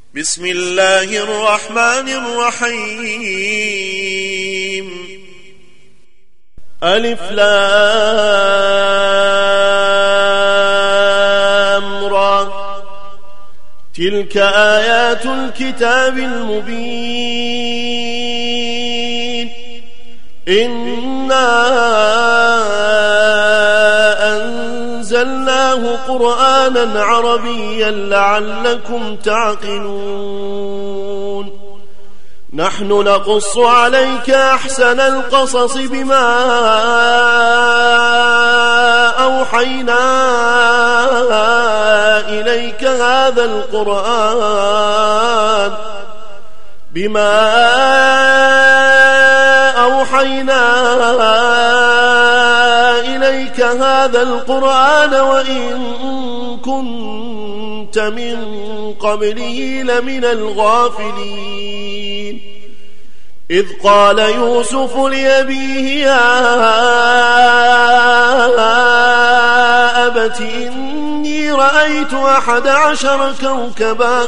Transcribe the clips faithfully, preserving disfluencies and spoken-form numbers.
بسم الله الرحمن الرحيم ألف لام را تلك آيات الكتاب المبين إنا أنزلناه قرآنا عربيا لعلكم تعقلون نحن نقص عليك أحسن القصص بما أوحينا إليك هذا القرآن بما أوحينا إليك هذا القرآن وإن كنت من قبله لمن الغافلين إذ قال يوسف لأبيه يا أبت إني رأيت أحد عشر كوكبا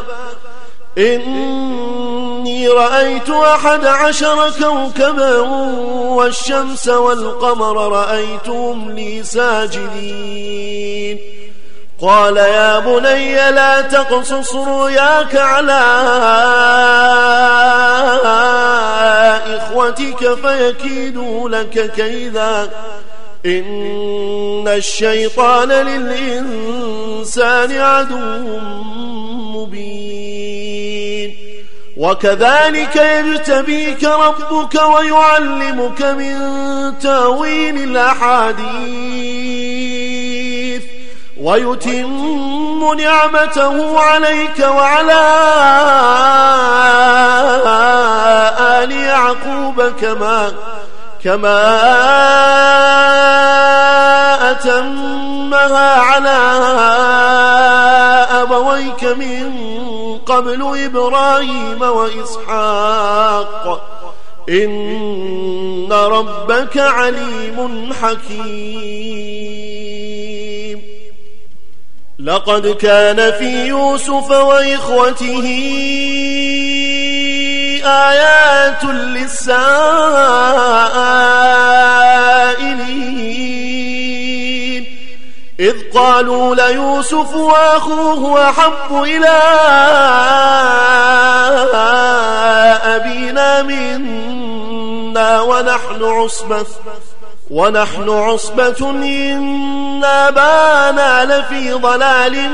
إني رأيت أحد عشر كوكبا والشمس والقمر رأيتهم لي ساجدين قال يا بني لا تقصص رؤياك على إخوتك فيكيدوا لك كيدا إن الشيطان للإنسان عدو مبين وكذلك يجتبيك ربك ويعلمك من تأويل الأحاديث ويتم نعمته عليك وعلى آل يعقوب كما كما أتمها على أبويك من قبل إبراهيم وإسحاق إن ربك عليم حكيم لقد كان في يوسف وإخوته آيات للسائلين إذ قالوا ليوسف وأخوه أحب إلى أبينا منا ونحن عصبة ونحن عصبة إن أبانا لفي ضلال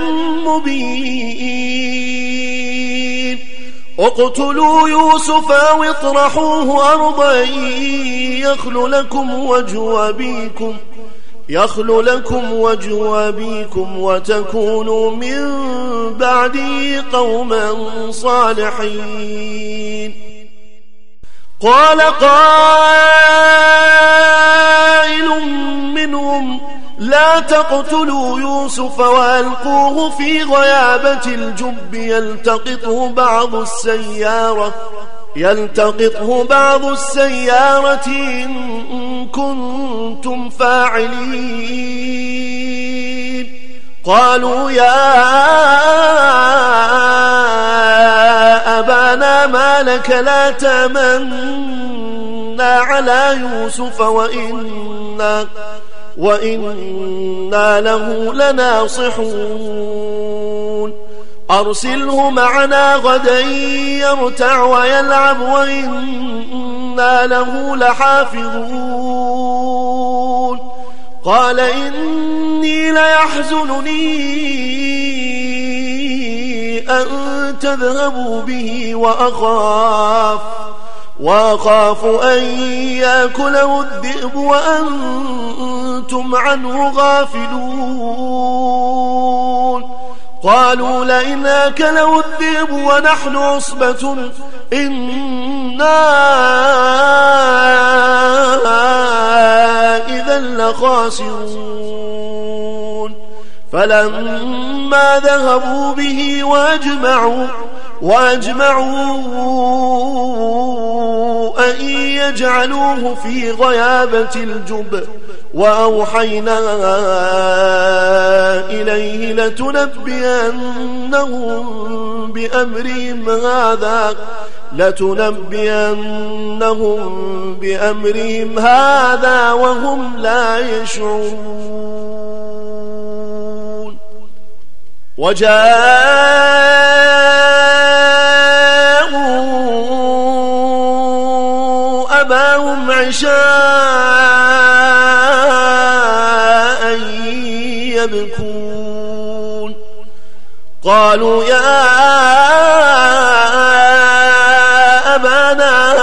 مبين اقتلوا يوسف أو اطرحوه أرضا يخل لكم وجه أبيكم يخل لكم وجه أبيكم وتكونوا من بعده قوما صالحين قال قائل منهم لا تقتلوا يوسف وألقوه في غيابة الجب يلتقطه بعض السيارة يلتقطه بعض السيارة إن كنتم فاعلين قالوا يا أبانا ما لك لا تأمنا على يوسف وإنا وإنا له لناصحون أرسله معنا غدا يرتع ويلعب وإنا له لحافظون قال إني ليحزنني أن تذهبوا به وأخاف وأخاف أن يأكله الذئب وأنتم عنه غافلون قالوا لئن أكله الذئب ونحن عصبة إنا إذا لخاسرون فلما ذهبوا به وأجمعوا وأجمعوا أن يجعلوه في غيابة الجب وأوحينا إليه لتنبئنهم بأمرهم هذا لتنبئنهم بأمرهم هذا وهم لا يشعرون. وجاءوا أباهم عشاء يبكون قالوا يا أبانا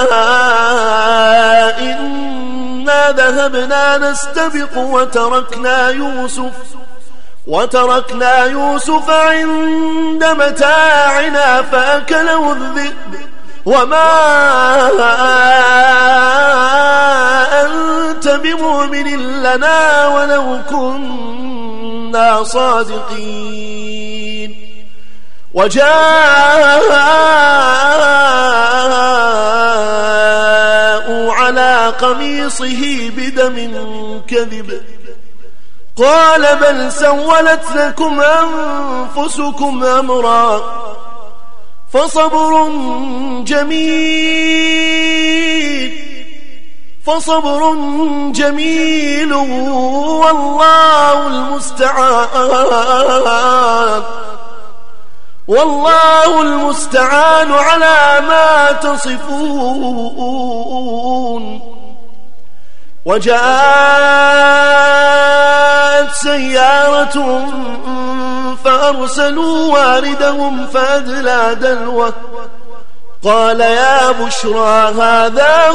إنا ذهبنا نستبق وتركنا يوسف وتركنا يوسف عند متاعنا فأكله الذئب وما أنت بمؤمن لنا ولو كنا صادقين. وجاءوا على قميصه بدم كذب قال بل سولت لكم أنفسكم أمرا فصبر جميل فصبر جميل والله المستعان والله المستعان على ما تصفون. وجاءت سيارة فأرسلوا واردهم فأدلى دلوه قال يا بشرى هذا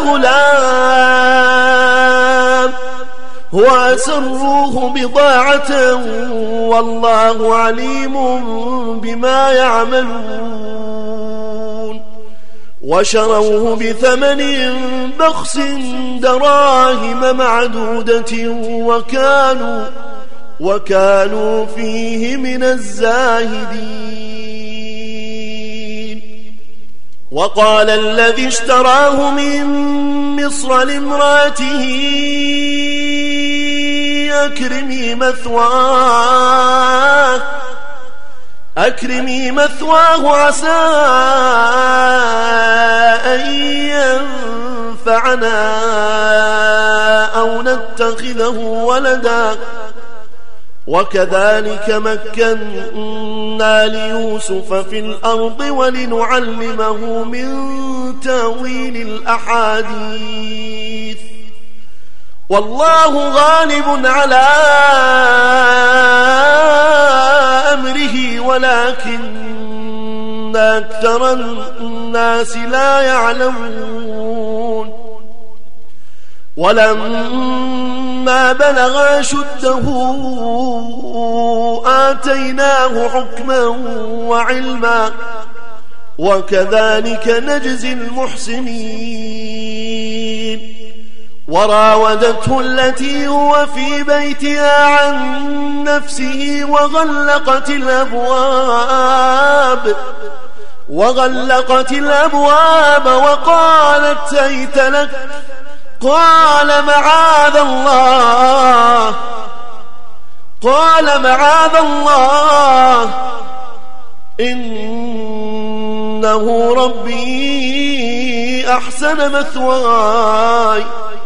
غلام وأسروه بضاعة والله عليم بما يعملون. وشروه بثمن بخس دراهم معدودة وكانوا وكانوا فيه من الزاهدين. وقال الذي اشتراه من مصر لامرأته أكرمي مثواه أكرمي مثواه عسى أن ينفعنا أو نتخذه ولدا وكذلك مكنا ليوسف في الأرض ولنعلمه من تأويل الأحاديث والله غالب على أمره ولكن أكثر الناس لا يعلمون. ولما بلغ أشده آتيناه حكما وعلما وكذلك نجزي المحسنين. وراودته التي هو في بيتها عن نفسه وغلقت الأبواب وغلقت الأبواب وقالت هيت لك قال معاذ الله قال معاذ الله إنه ربي أحسن مثواي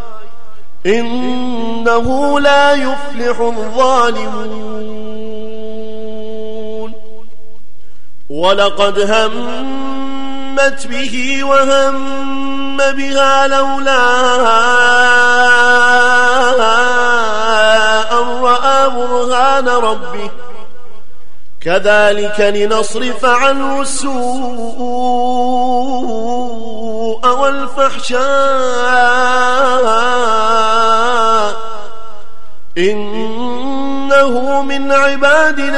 إنه لا يفلح الظالمون. ولقد همت به وهم بها لولا أن رأى برهان ربه كذلك لنصرف عنه السوء والفحشاء إنه من عبادنا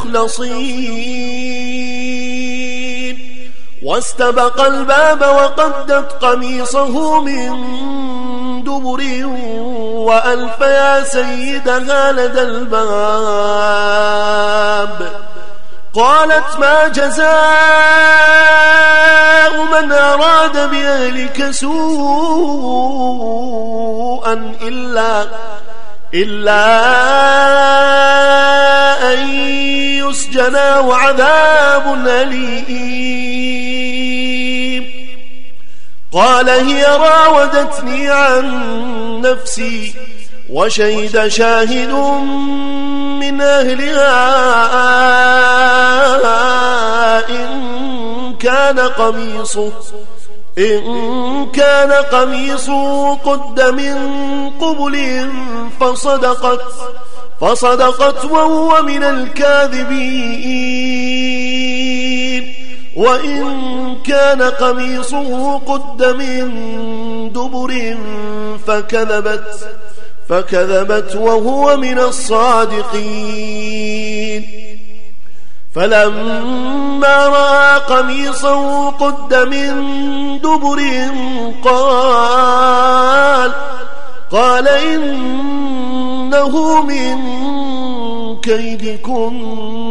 المخلصين. واستبق الباب وقدت قميصه من دبر وألف يا سيدها لدى الباب قالت ما جزاء من أراد بأهلك سوءا إلا إلا أن يسجن أو عذاب أليم. قال هي راودتني عن نفسي وشهد شاهد من أهلها إن كان قميصه إن كان قميصه قد من قبل فصدقت فصدقت وهو من الكاذبين وإن كان قميصه قد من دبر فكذبت فكذبت وهو من الصادقين. فلما رأى قميصه قد من دبر قال قال إنه من كيدكن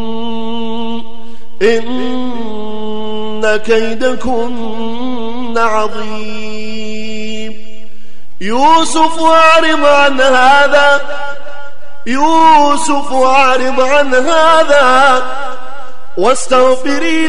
إن كيدكن عظيم. يوسف أعرض عن هذا يوسف أعرض عن هذا واستغفري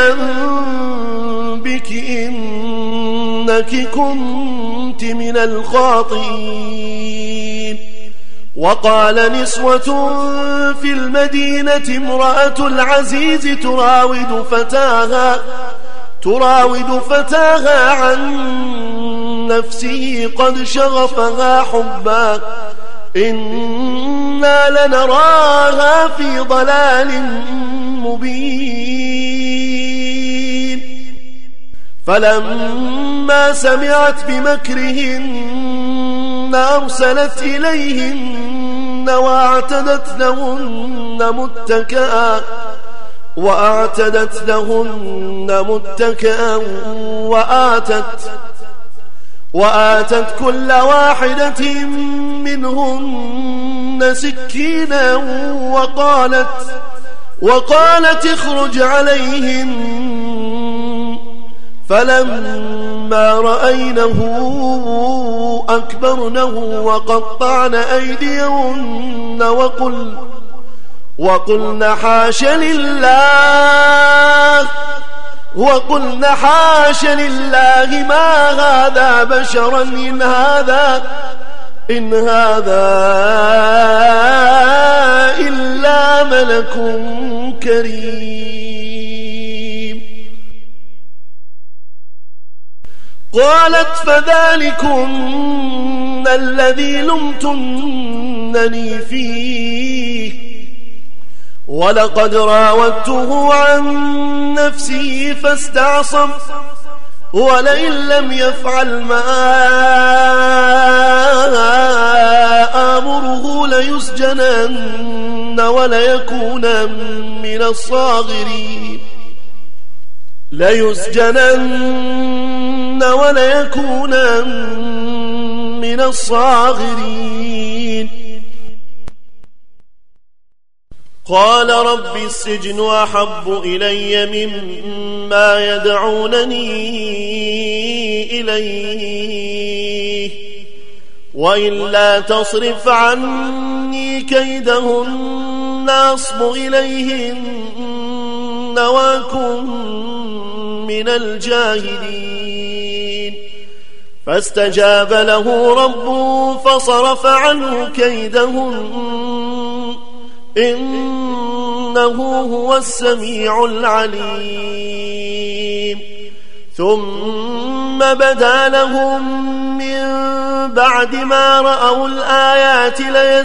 لذنبك إنك كنت من الخاطئين. وقال نسوة في المدينة امرأة العزيز تراود فتاها تراود فتاها عن نفسه قد شغفها حبا إنا لنراها في ضلال مبين. فلما سمعت بمكرهن أرسلت إليهن وأعتدت لهن متكئا وأعتدت لهن متكئا وآتت وآتت كل واحدة منهن سكينا وقالت وقالت اخرج عليهن. فلما رأينه أكبرنه وقطعن أيديهن وقل وقلن حاش لله وقلن حاش لله ما هذا بشرا إن هذا إن هذا إلا ملك كريم. قالت فذلكن الذي لمتنني فيه ولقد راودته عن نفسه فاستعصم ولئن لم يفعل ما آمره ليسجنن وليكون من الصاغرين ليسجنن وليكون من الصاغرين. قال رب السجن أحب إلي مما يدعونني إليه وإلا تصرف عني كيدهن أصب إليهن وأكن من الجاهلين. فاستجاب له ربه فصرف عنه كيدهن إنه هو السميع العليم. ثم بدا لهم من بعد ما رأوا الآيات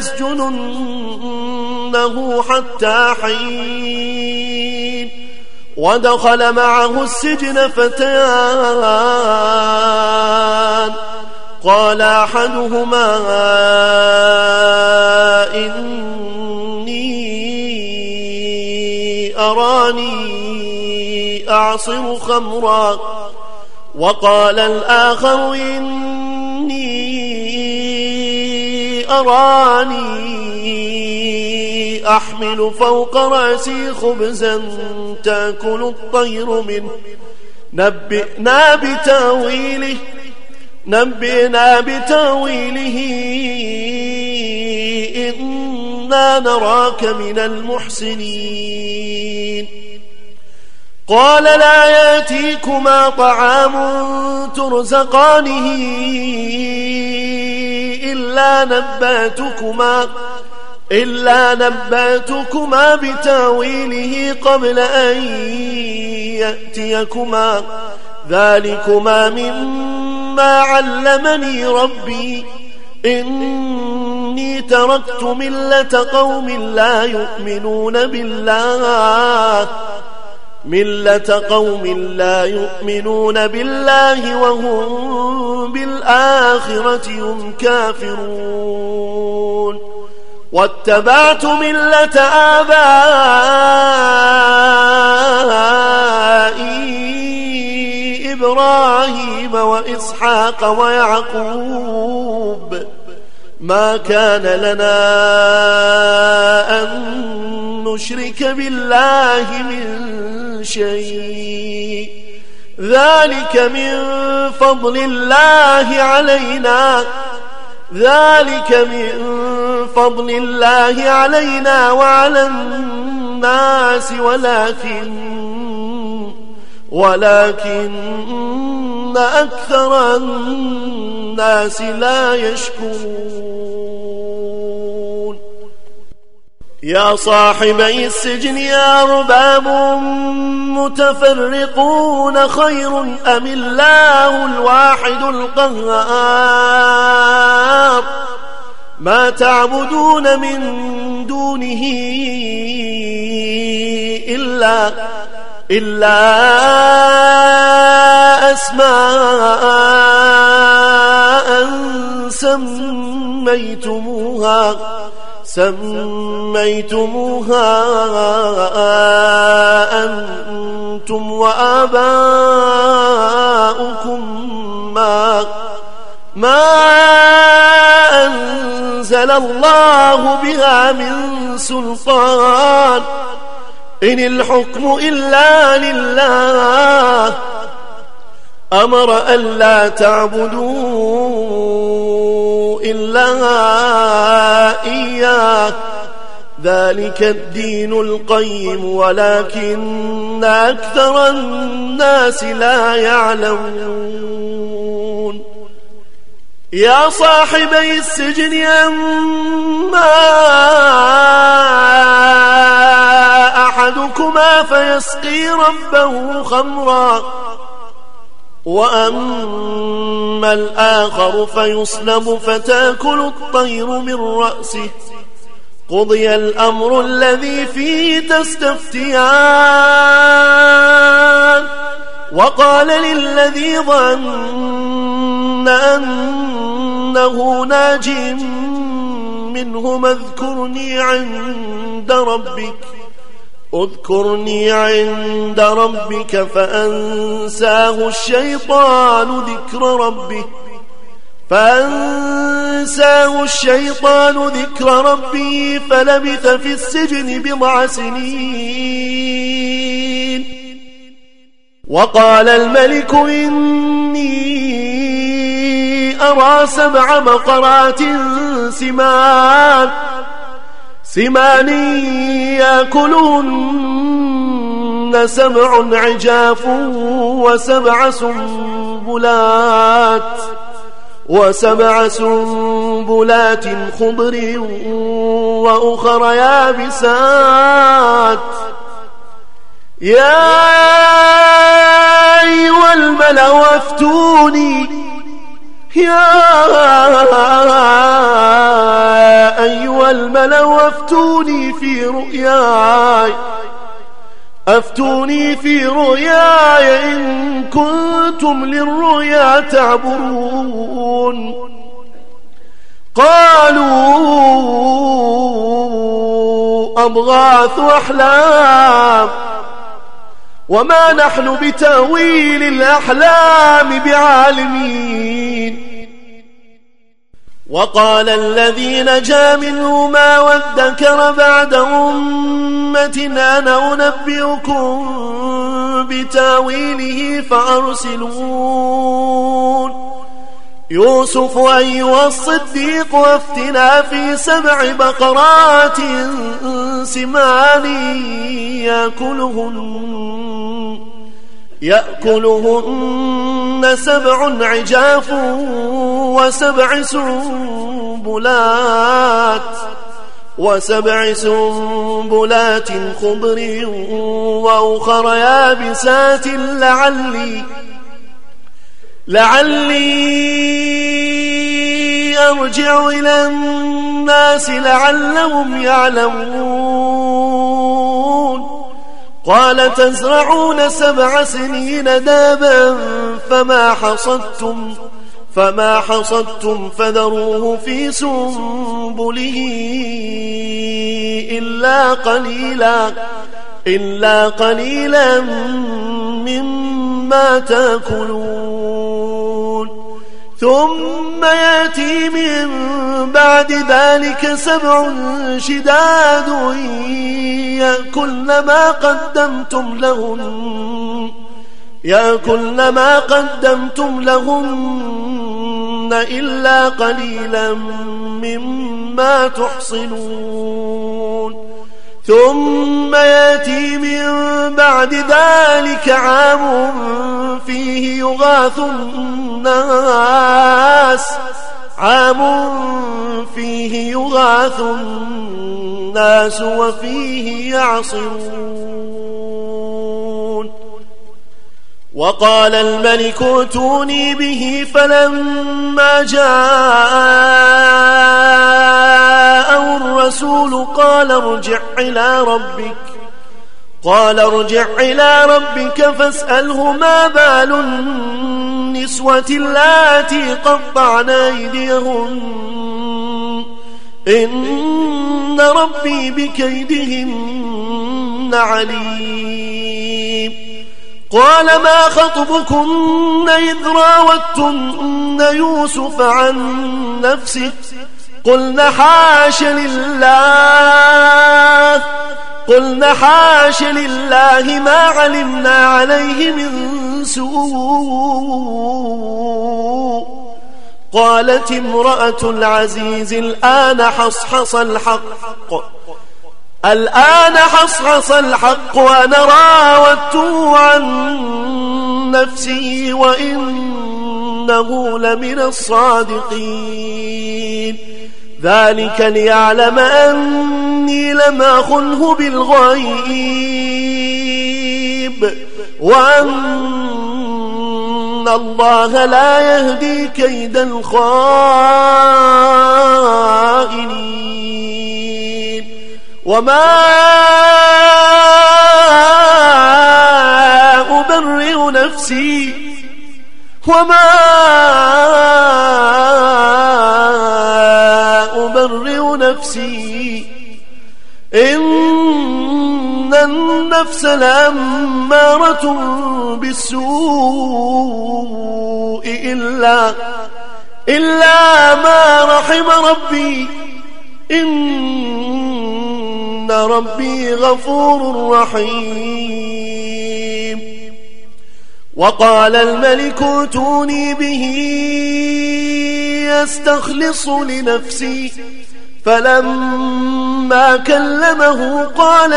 ليسجننه حتى حين. ودخل معه السجن فتيان قال أحدهما إني أراني أعصر خمرا وقال الآخر إني أراني أحمل فوق رأسي خبزا تأكل الطير منه نبئنا بتاويله نبئنا بتاويله إنا نراك من المحسنين قال لا يأتيكما طعام ترزقانه إلا نبأتكما إلا نبأتكما بتاويله قبل أن يأتيكما ذلكما مما علمني ربي إني تركت ملة قوم لا يؤمنون بالله ملة قوم لا يؤمنون بالله وهم بالآخرة هم كافرون واتبعت ملة آبائي إبراهيم وإسحاق ويعقوب ما كان لنا أن نشرك بالله من شيء ذلك من فضل الله علينا ذلك من فضل الله علينا وعلى الناس ولكن ولكن أكثر الناس لا يشكرون يا صاحبي السجن أرباب متفرقون خير أم الله الواحد القهار ما تعبدون من دونه إلا إلا أسماء سميتموها سميتموها أنتم وآباؤكم ما ما أنزل الله بها من سلطان إن الحكم إلا لله أمر ألا تعبدوا إلا إياه ذلك الدين القيم ولكن أكثر الناس لا يعلمون يا صاحبي السجن أما أحدكما فيسقي ربه خمرا وأما الآخر فيصلب فتأكل الطير من رأسه قضي الأمر الذي فيه تستفتيان وقال للذي ظن أنه ناج منهما اذكرني عند ربك اذكرني عند ربك فأنساه الشيطان ذكر ربه فأنساه الشيطان ذكر ربه فلبث في السجن بضع سنين وقال الملك إني أرى سبع بقرات سمان سمان يأكلهن سبع عجاف وسبع سنبلات وسبع سنبلات خضر وأخر يابسات يا أيها الملأ أفتوني يا أيها الملأ أفتوني في رؤياي أفتوني في رؤياي إن كنتم للرؤيا تعبرون قالوا أضغاث أحلام وما نحن بتأويل الأحلام بعالمين وقال الذي نجا منهما وادكر بعد أمة أنا أنبئكم بتاويله فأرسلون يوسف أيها الصديق وافتنا في سبع بقرات سمان يأكلهن يأكلهن سبع عجاف وسبع سنبلات وسبع سنبلات خضر وأخر يابسات لعلي لعلي أرجع إلى الناس لعلهم يعلمون. قال تزرعون سبع سنين دابا فما حصدتم فما حصدتم فذروه في سنبله إلا قليلا إلا قليلا مما تأكلون. ثم يأتي من بعد ذلك سبع شداد يأكلن ما قدمتم لهن يأكلن ما قدمتم لهن إلا قليلا مما تحصنون. ثم يأتي من بعد ذلك عام فيه يغاث الناس عام فيه يغاث الناس وفيه يعصرون. وقال الملك ائتوني به فلما جاءه الرسول قال ارجع إلى ربك قال ارجع إلى ربك فاسأله ما بال النسوة اللاتي قطعن أيديهن إن ربي بكيدهن عليم. قال ما خطبكن إذ راوتن يوسف عن نفسه قلنا حاش لله قلنا حاش لله ما علمنا عليه من سوء. قالت امرأة العزيز الآن حصحص الحق الآن حصحص الحق وأنا راودته عن نفسه وإنه لمن الصادقين. ذلك ليعلم أني لم أخنه بالغيب وأن الله لا يهدي كيد الخائنين. وما أبرئ نفسي وما أبرئ نفسي إن النفس لأمارة بالسوء إلا إلا ما رحم ربي إن ربي غفور رحيم. وقال الملك ائتوني به يستخلص لنفسي فلما كلمه قال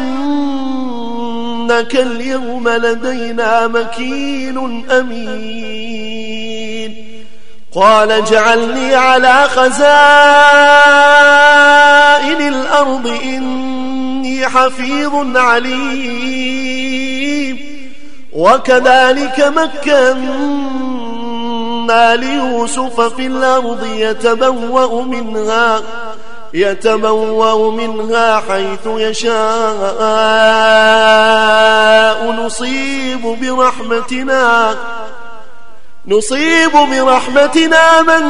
إنك اليوم لدينا مكين أمين. قال اجعلني على خزائن الأرض إني حفيظ عليم. وكذلك مكنا ليوسف في الأرض يتبوأ منها يتبوأ منها حيث يشاء نصيب برحمتنا نصيب برحمتنا من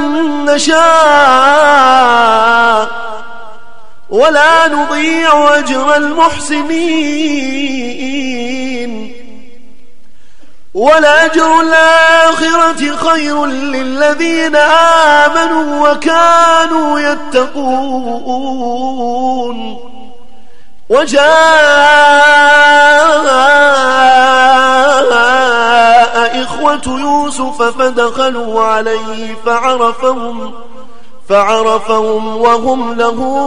نشاء ولا نضيع أجر المحسنين. ولأجر الآخرة خير للذين آمنوا وكانوا يتقون. وجاء إخوة يوسف فدخلوا عليه فعرفهم فعرفهم وهم له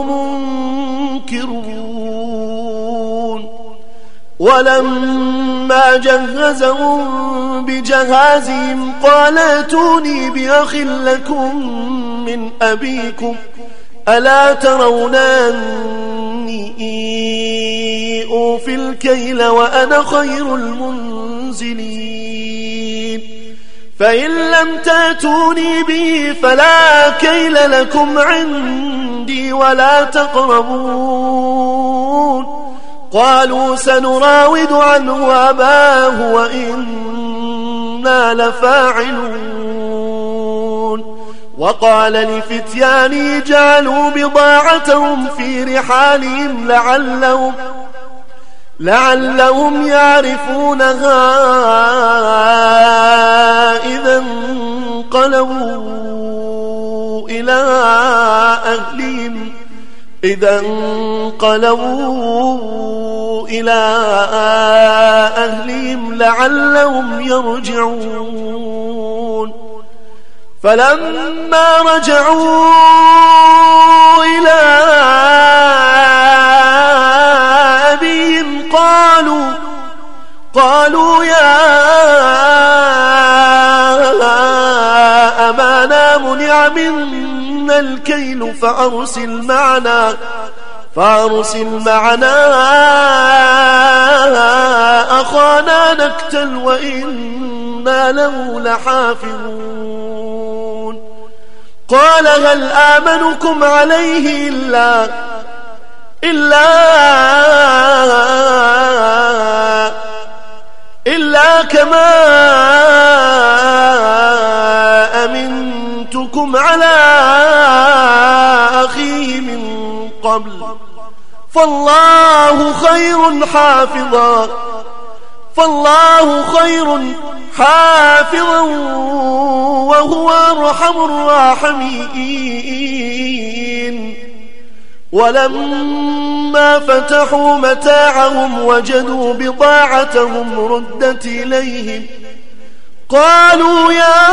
منكرون ولما جهزهم بجهازهم قال ائتوني بأخ لكم من أبيكم ألا ترون أني أوفي الكيل وأنا خير المنزلين فإن لم تأتوني به فلا كيل لكم عندي ولا تقربون قالوا سنراود عنه أباه وإنا لفاعلون وقال لفتيانه جعلوا بضاعتهم في رحالهم لعلهم لعلهم يعرفونها إذا انقلبوا إلى أهلهم إذا انقلبوا إلى أهلهم لعلهم يرجعون فلما رجعوا إلى أبيهم قالوا قالوا يا أبانا منع منا الكيل فأرسل معنا فأرسل معنا أخانا نكتل وإنا له لحافظون قال هل آمنكم عليه إلا إلا إلا كما أمنتكم على أخيه من قبل فالله خير حافظا فالله خير حافظا وهو أرحم الراحمين ولما فتحوا متاعهم وجدوا بضاعتهم ردت إليهم قالوا يا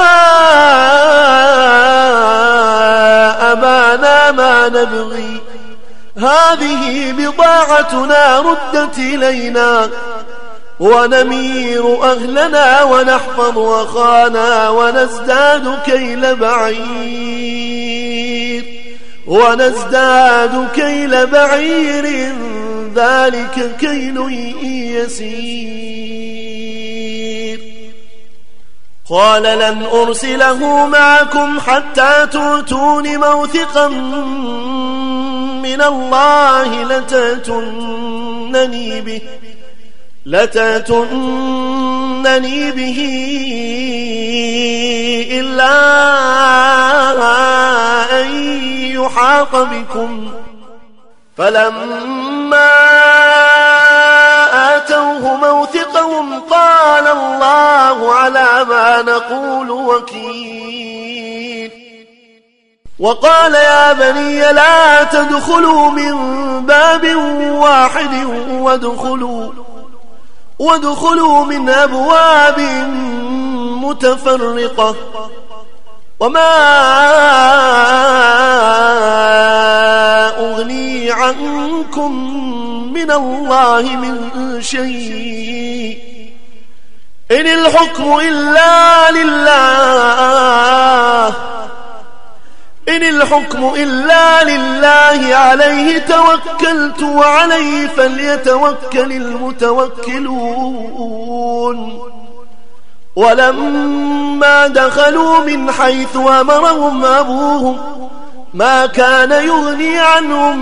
أبانا ما نبغي هذه بضاعتنا ردت إلينا ونمير أهلنا ونحفظ أخانا ونزداد كيل بعير ونزداد كيل بعير ذلك كيل يسير قال لن أرسله معكم حتى تؤتون موثقا من الله لتأتونني به لتأتونني به إلا أن يحاط بكم فلما آتوه موثقهم قال الله على ما نقول وكيل وقال يا بني لا تدخلوا من باب واحد وادخلوا وادخلوا من أبواب متفرقة وما أغني عنكم من الله من شيء إن الحكم إلا لله إن الحكم إلا لله عليه توكلت وعليه فليتوكل المتوكلون ولما دخلوا من حيث أمرهم أبوهم ما كان يغني عنهم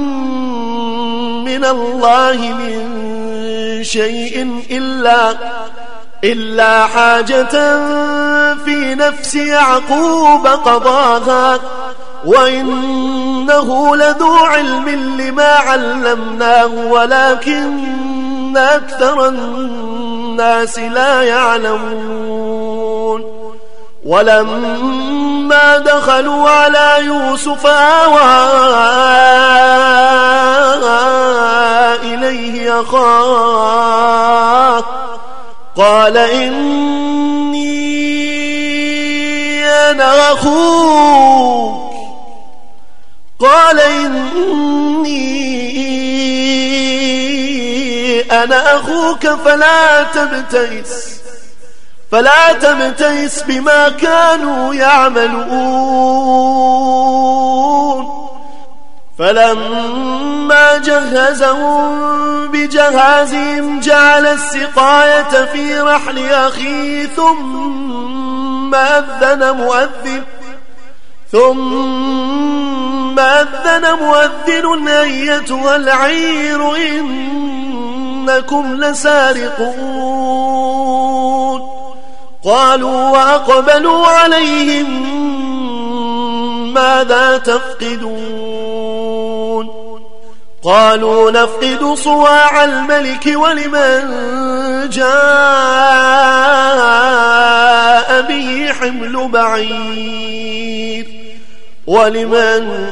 من الله من شيء إلا إلا حاجة في نفس يعقوب قضاها وإنه لذو علم لما علمناه ولكن أكثر الناس لا يعلمون ولما دخلوا على يوسف آوى إليه أخاه قال إني أنا أخوك. قال إني أنا أخوك فلا تبتئس فلا تبتئس بما كانوا يعملون. فلما جهزهم بجهازهم جعل السقاية في رحل أخيه ثم أذن مؤذن ثم أذن مؤذن أيتها العير إنكم لسارقون. قالوا وأقبلوا عليهم ماذا تفقدون؟ قالوا نفقد صواع الملك ولمن جاء به حمل بعير ولمن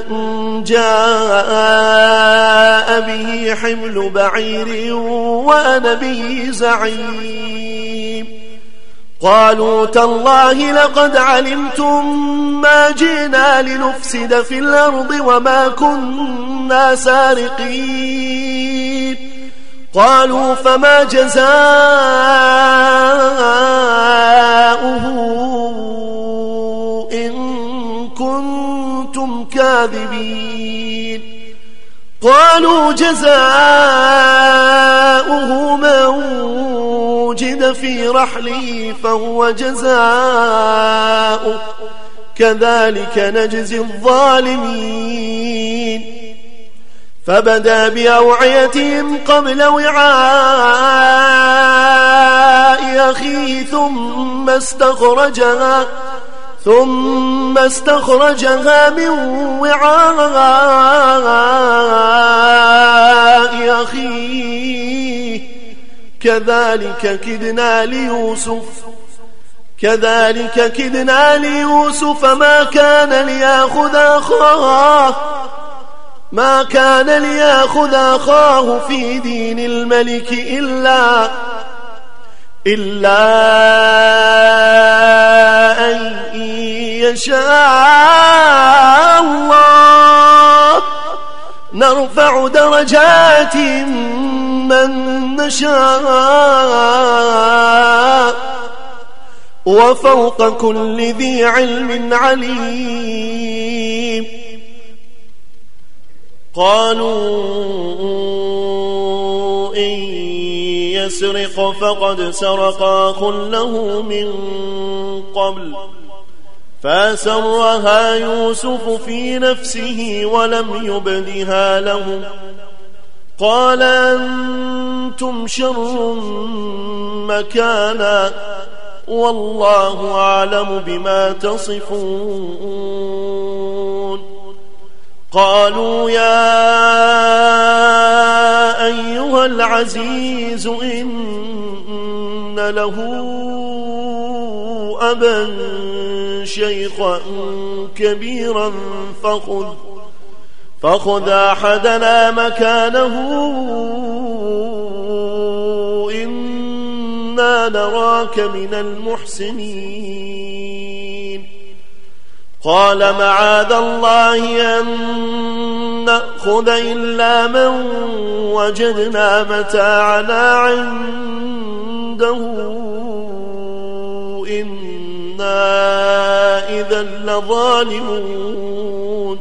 جاء به حمل بعير وأنا به زعيم. قالوا تالله لقد علمتم ما جئنا لنفسد في الأرض وما كنا سارقين. قالوا فما جزاؤه إن كنتم كاذبين. قالوا جزاؤه من وجد في رحله فهو جزاؤه كذلك نجزي الظالمين. فبدأ بأوعيتهم قبل وعاء أخيه ثم استخرجها ثم استخرجها من وعاء أخيه كذلك كدنا ليوسف كذلك كدنا ليوسف ما كان ليأخذ أخاه ما كان ليأخذ أخاه في دين الملك إلا إلا أن يشاء الله نرفع درجات من نشاء وفوق كل ذي علم عليم. قالوا إن يسرق فقد سرق أخ له من قبل فأسرها يوسف في نفسه ولم يبدها له. قال أنتم شر مكانا والله أعلم بما تصفون. قالوا يا أيها العزيز إن له أبا شيخا كبيرا فخذ فخذ أحدنا مكانه إنا نراك من المحسنين. قال معاذ الله أن نأخذ إلا من وجدنا متاعنا عنده إنا إذا لظالمون.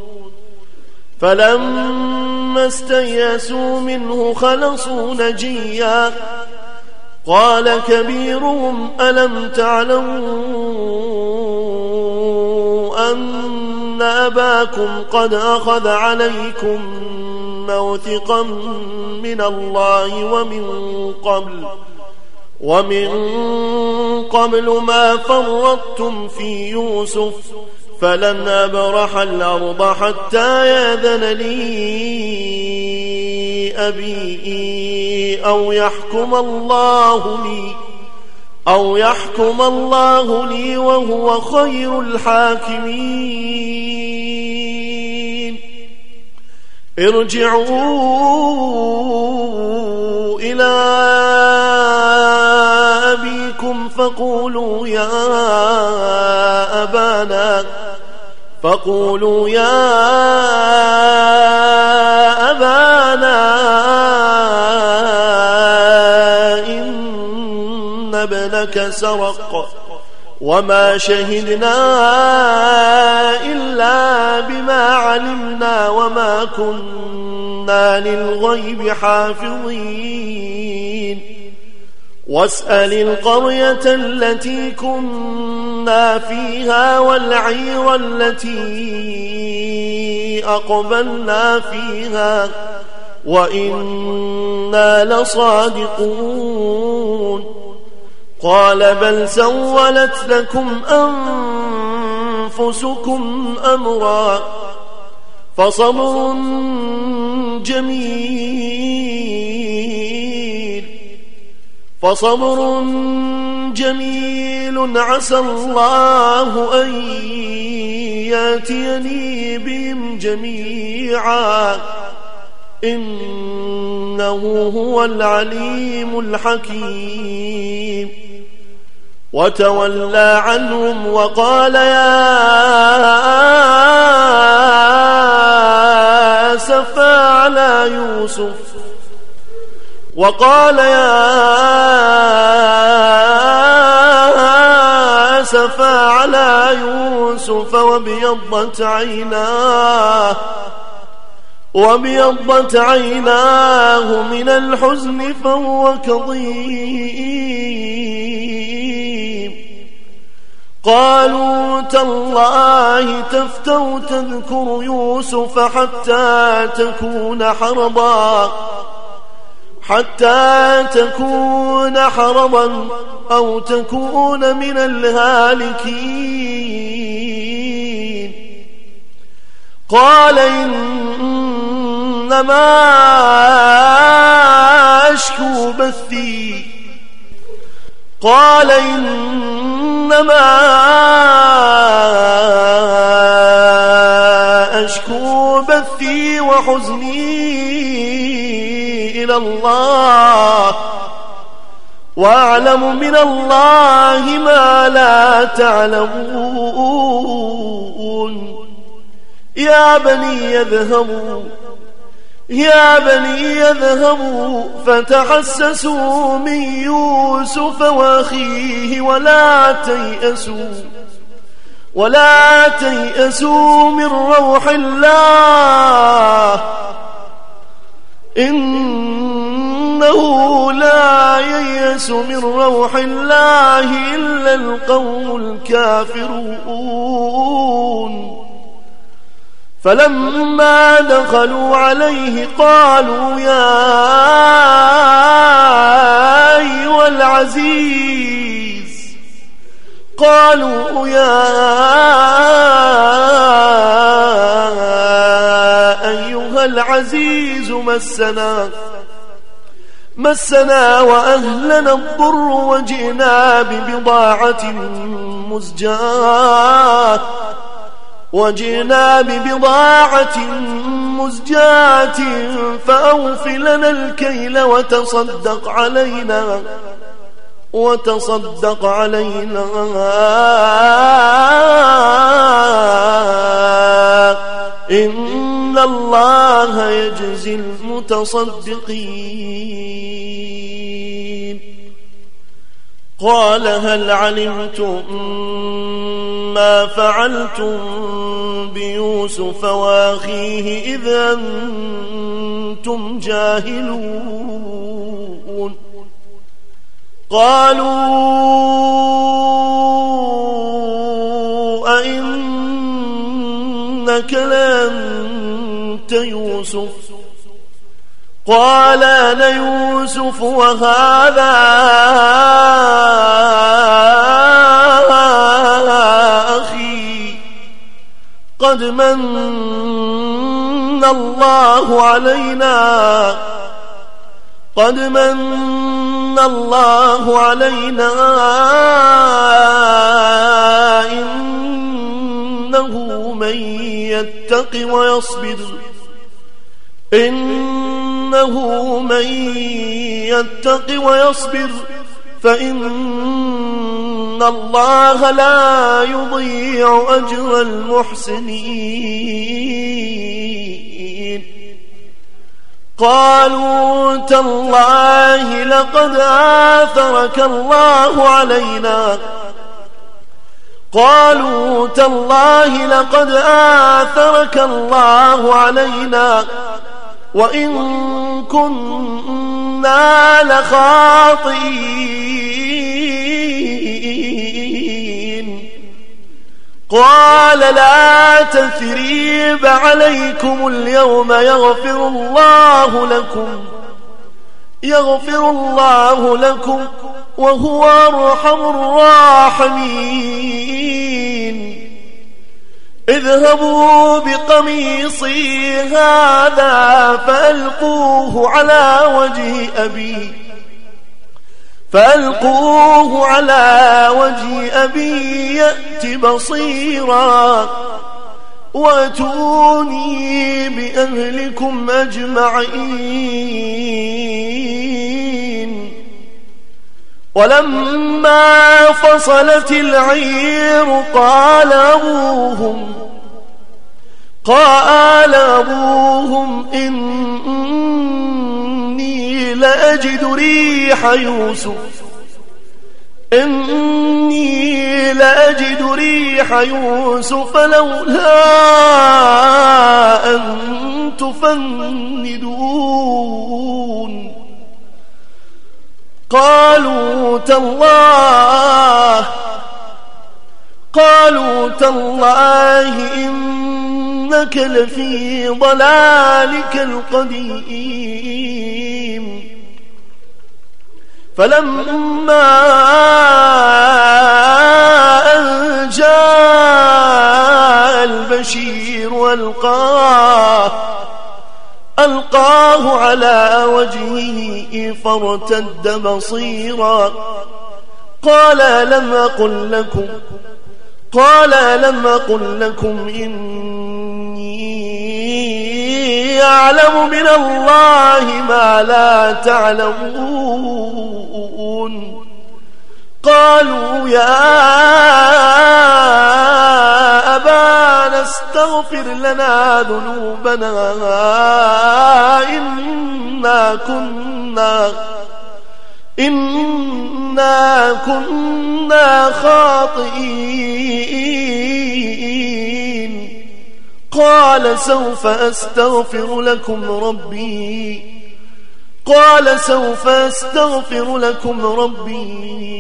فلما استيأسوا منه خلصوا نجيا. قال كبيرهم ألم تعلموا أن أباكم قد أخذ عليكم موثقا من الله ومن قبل ومن قبل ما فرطتم في يوسف فلن أبرح الأرض حتى يأذن لي أبي أو يحكم الله لي أو يحكم الله لي وهو خير الحاكمين. ارجعوا إلى أبيكم أبيكم فقولوا يا أبانا فقولوا يا أبانا إن ابنك سرق وما شهدنا إلا بما علمنا وما كنا للغيب حافظين واسأل القرية التي كنا فيها والعير التي أقبلنا فيها وإنا لصادقون قال بل سولت لكم أنفسكم أمرا فصبر جميل فصبر جميل عسى الله أن ياتيني بهم جميعا إنه هو العليم الحكيم وتولى عنهم وقال يا أسفا على يوسف وقال يا أسفا على يوسف وابيضت عيناه وابيضت عيناه من الحزن فهو كظيم قالوا تالله تفتأ تذكر يوسف حتى تكون حرضا حتى تكون حرضا أو تكون من الهالكين قال إنما أشكو بثي قال إنما أشكو بثي وحزني إلى الله وأعلم من الله ما لا تعلمون يا بني يذهبوا يا بني يذهبوا فتحسسوا من يوسف وأخيه ولا تيأسوا ولا تيأسوا من روح الله إنه لا ييأس من روح الله إلا القوم الكافرون فلما دخلوا عليه قالوا يا أيها العزيز قالوا يا أيها العزيز مسنا مسنا وأهلنا الضر وجئنا ببضاعة مزجاة وجئنا ببضاعة مزجاة فأوف لنا الكيل وتصدق علينا وتصدق علينا إن الله يجزي المتصدقين قال هل علمتم ما فعلتم بيوسف وأخيه إذ أنتم جاهلون قالوا أئنك لأنت يوسف قال أنا يوسف وهذا أخي قد من الله علينا قد من الله علينا إنه من يتق ويصبر إنه من يتق ويصبر فإن الله لا يضيع أجر المحسنين. قالوا تالله لقد آثرك الله علينا قالوا تالله لقد آثرك الله علينا وإن كنا لخاطئين. قال لا تثريب عليكم اليوم يغفر الله لكم يغفر الله لكم وهو أرحم الراحمين. اذهبوا بقميصي هذا فألقوه على وجه أبي فألقوه على وجه أبي يأت بصيرا وأتوني بأهلكم أجمعين. ولما فصلت العير قال أبوهم قال أبوهم إني لأجد ريح يوسف إني لأجد ريح يوسف لولا أن تفندون. قالوا تالله قالوا تالله إنك لفي ضلالك القديم. فلما أن جاء البشير ألقاه ألقاه على وجهه فارتد بصيرا قال لم أقل لكم قال لم أقل لكم إني أعلم من الله ما لا تعلمون. قالوا يا أبانا استغفر لنا ذنوبنا إنا كنا إنا كنا خاطئين. قال سوف أستغفر لكم ربي قال سوف أستغفر لكم ربي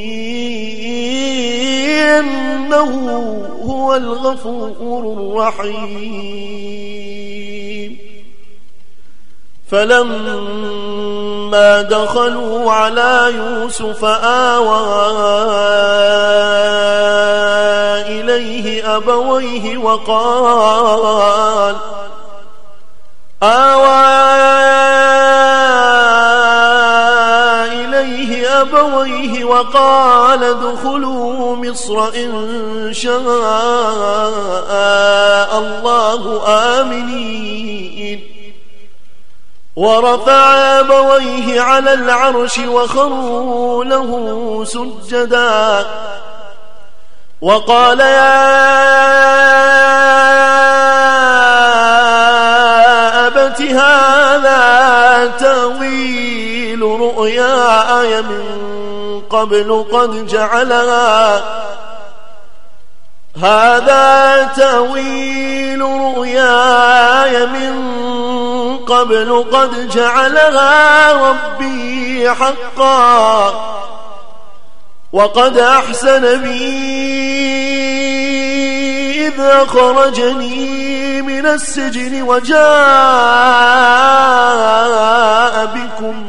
إنه هو الغفور الرحيم. فلما دخلوا على يوسف آوى إليه أبويه وقال آوى إليه أبويه وقال ادخلوا مصر إن شاء الله آمنين. ورفع أبويه على العرش وخروا له سجدا وقال يا أبت هذا تأويل رؤياي من قبل قد جعلها هذا تأويل رؤياي من قبل قد جعلها ربي حقا وقد أحسن بي إذ أخرجني من السجن وجاء بكم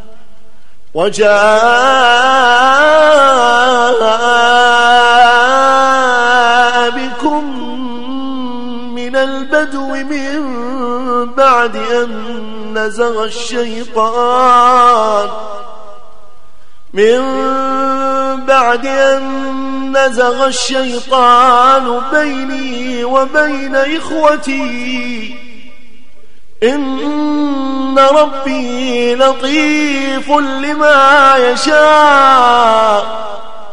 وجاء بكم من البدو من بعد أن نزغ الشيطان من بعد أن نزغ الشيطان بيني وبين إخوتي إن ربي لطيف لما يشاء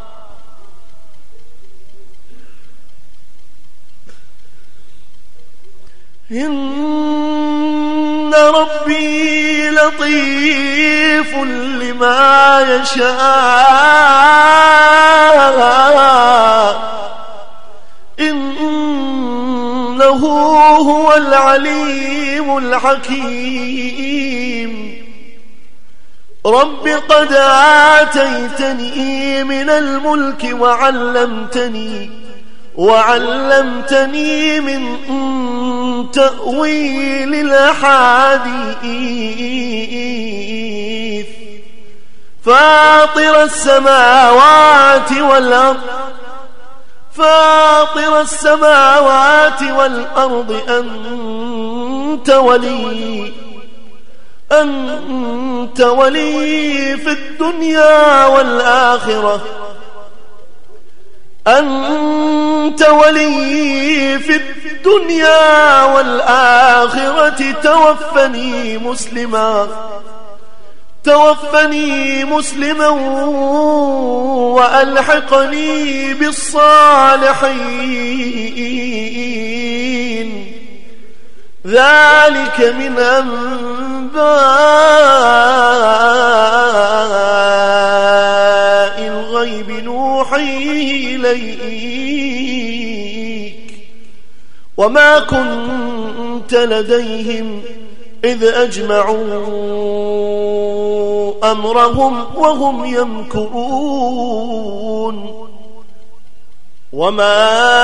إن ربي لطيف لما يشاء إنه هو العليم الحكيم رب قد آتيتني من الملك وعلمتني وعلمتني من تأويل الأحاديث فاطر السماوات والأرض فاطر السماوات والأرض أنت ولي أنت ولي في الدنيا والآخرة أنت ولي في الدنيا والآخرة توفني مسلما توفني مسلما وألحقني بالصالحين ذلك من أنباء الغيب نوحيه إليك وما كنت لديهم إذ أجمعوا أمرهم وهم يمكرون وما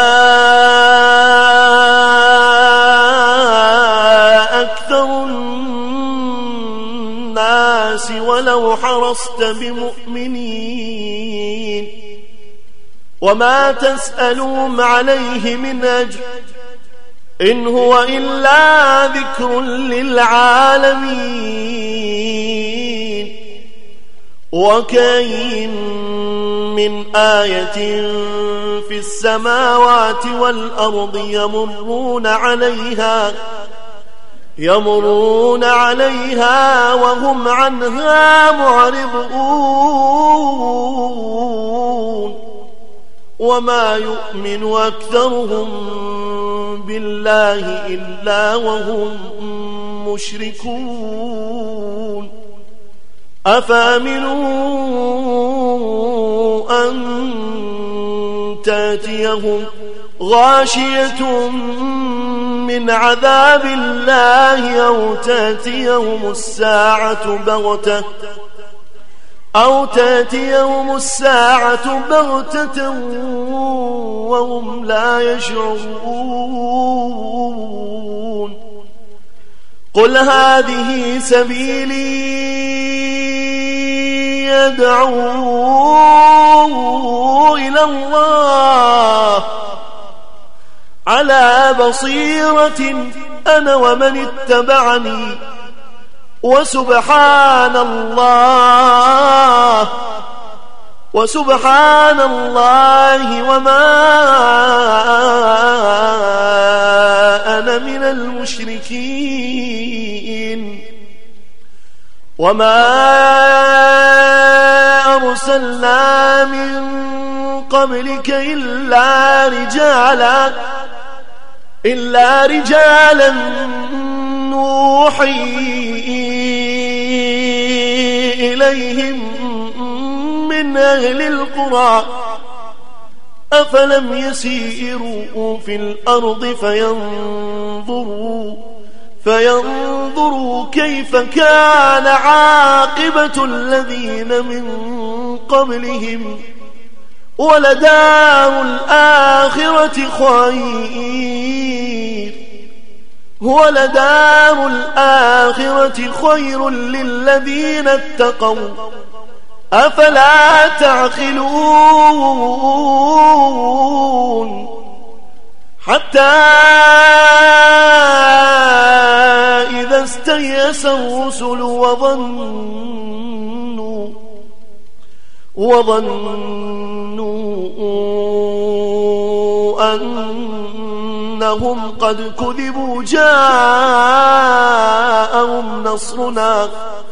أكثر الناس ولو حرصت بمؤمنين وما تسألهم عليه من أجر إن هو إلا ذكر للعالمين وكأين من آية في السماوات والأرض يمرون عليها يمرون عليها وهم عنها معرضون وما يؤمن أكثرهم بالله إلا وهم مشركون أفأمنوا أن تأتيهم غاشية من عذاب الله أو تأتيهم الساعة بغتة أو تأتيهم الساعة بغتة وهم لا يشعرون قل هذه سبيلي يدعو إلى الله على بصيرة أنا ومن اتبعني وسبحان الله وسبحان الله وما أنا من المشركين وما أرسلنا من قبلك إلا رجالا إلا رجالا نوحي إليهم من أهل القرى أفلم يسيروا في الأرض فينظروا فينظروا كيف كان عاقبة الذين من قبلهم ولدار الآخرة خير ولدار الآخرة خير للذين اتقوا أفلا تعقلون حتى إذا استيأس الرسل وظنوا وظنوا أن إنهم قد كذبوا جاءهم نصرنا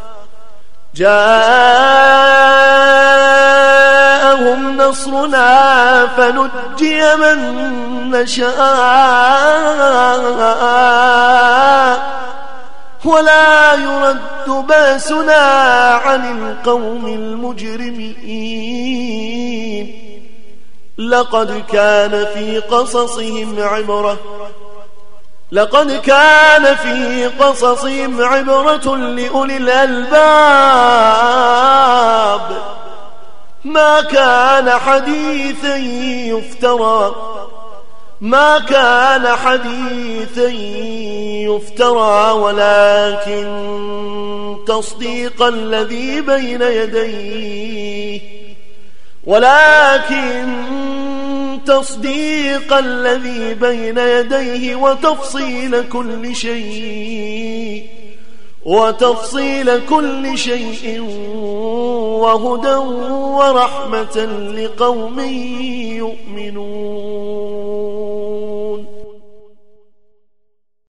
جاءهم نصرنا فنجي من نشاء ولا يرد باسنا عن القوم المجرمين لقد كان في قصصهم عبرة لقد كان في قصصهم عبرة لأولي الألباب ما كان حديثا يفترى ما كان حديثا يفترى ولكن تصديق الذي بين يديه ولكن تصديق الذي بين يديه وتفصيل كل شيء وتفصيل كل شيء وهدى ورحمة لقوم يؤمنون.